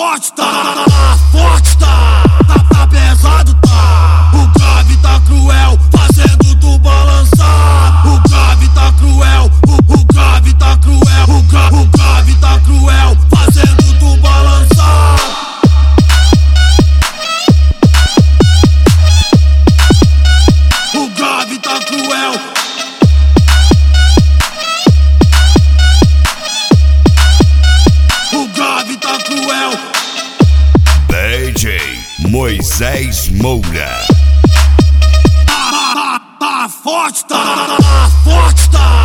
forte, tá forte, tá pesado, tá. O grave tá cruel, fazendo tu balançar. O grave tá cruel, o grave tá cruel, o grave tá cruel, fazendo tu balançar. O grave tá cruel. O grave tá cruel. DJ Moisés Moura. Tá forte, tá forte, tá.